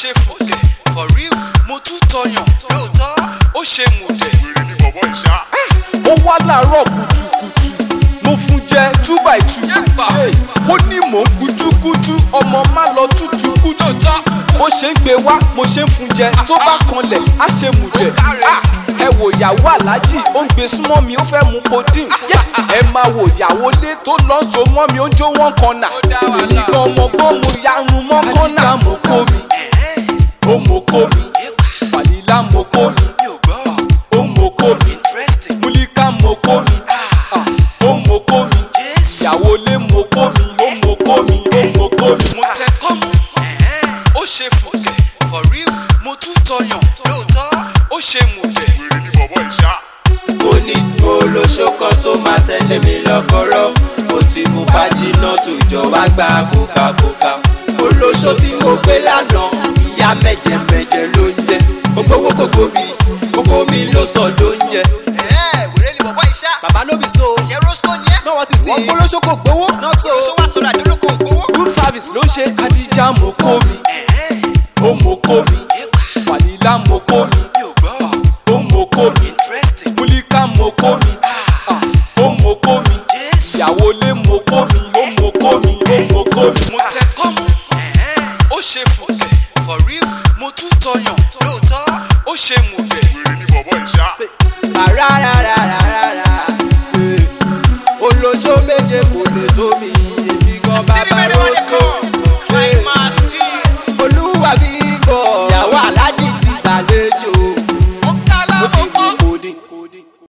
ṣe fòkè for real mo tún tọyàn lóòótọ́ ó ṣe mùjẹ. wèrè ni bọ̀bọ̀ ìṣá. ó wá láàárọ̀ kùtùkùtù mo fún jẹ 2x2. ó ní mò ń kutukutu ọmọ má lọ tútù kùtù. bó ṣe ń gbé wá mo ṣe ń fún jẹ tó bá kanlẹ̀ á ṣe mùjẹ. ẹ wò ìyàwó aláàjì ó ń gbé súnmọ́ mi ó fẹ́ mu codeine. ẹ máa wò ìyàwó lé tó lọ so mọ́ mi ó ń jó wọ́n kan nà. èmi gan ọmọgbọ́n mo yarun mọ́ kan nà. mo kó mi ó mo kó mi Falila mo kó mi ó mo kó mi Mulika mo kó mi ó mo kó mi ìyàwó lé mo kó mi ó mo kó mi ó mo kó mi. mo tẹ kọ́mú ó ṣe fòkè for real mo tún tọyàn lóòótọ́ ó ṣe mùjẹ. wèrè ni bọ̀bọ̀ ìṣá. mo ní olóṣòkan tó máa tẹ̀lé mi lọ́kọ̀ọ́rọ́ mo ti mú pàjínà tó jọ wá gba bùkàbùkà olóṣò tí mo gbé lánàá ìyá mẹ́jẹ̀mẹ́jẹ ló ń jẹ gbogbo owó kòkó mi ló sọ ló ń jẹ. wèrè ni bọ̀bọ̀ ìṣá. bàbá ló bí so ṣe rosco ni ẹ. náà wọ́n ti tí wọ́n gbólóṣó kò gbowó. náà so olóṣó wá sọ̀rọ̀ àdúró kò gbowó. room service ló ń ṣe Adija mo kó mi ó mo kó mi Falila mo kó mi ó mo kó mi Mulika mo kó mi ó mo kó mi ìyàwó lé mo kó mi ó mo kó mi ó mo kó mi. mo tẹ kọ́mú ó ṣe fòkè for real mo tún tọyàn lóòótọ́ ó ṣe mùjẹ.